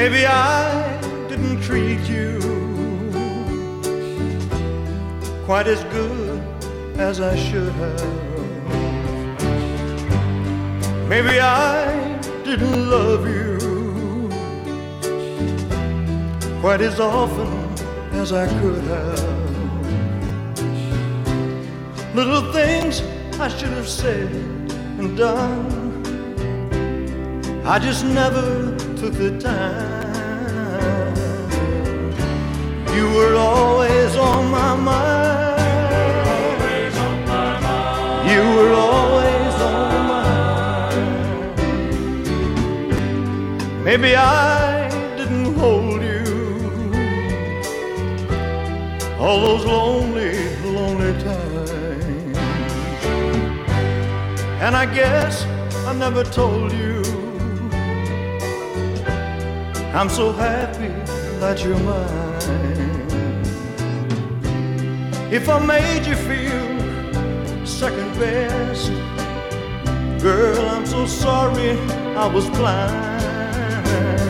Maybe I didn't treat you quite as good as I should have. Maybe I didn't love you quite as often as I could have. Little things I should have said and done, I just never took the time. You were always on my mind. You were always on my mind. Maybe I didn't hold you all those lonely, lonely times. And I guess I never told you I'm so happy that you're mine. If I made you feel second best, girl, I'm so sorry I was blind.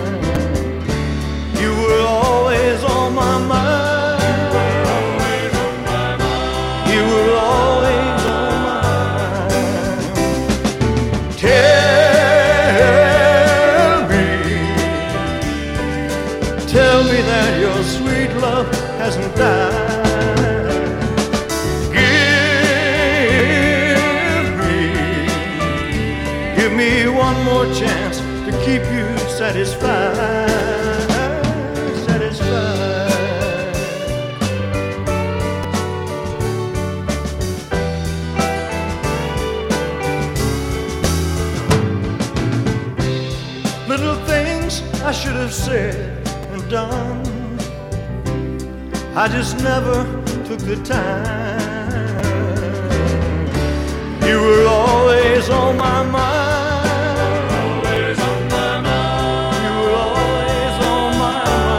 You were always on my mind. You were always on my mind. Tell me that your sweet love hasn't died. Give me one more chance to keep you satisfied, satisfied. Little things I should have said and done, I just never took the time. You were always on my mind. Always on my mind. You were always on my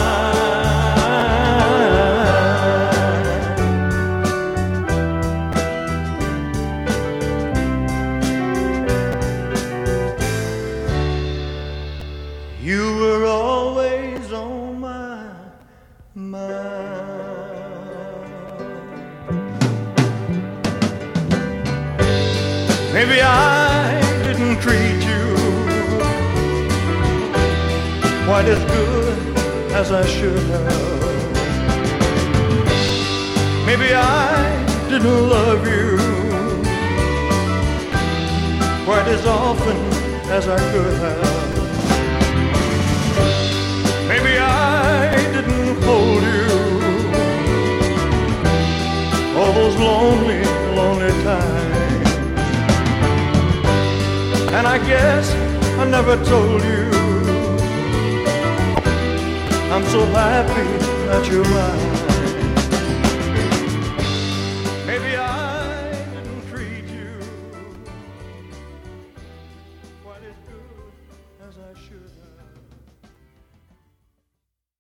mind. You were always on my mind. Maybe I didn't treat you quite as good as I should have. Maybe I didn't love you quite as often as I could have. Maybe I didn't hold you all those lonely, lonely times. And I guess I never told you I'm so happy that you're mine. Maybe I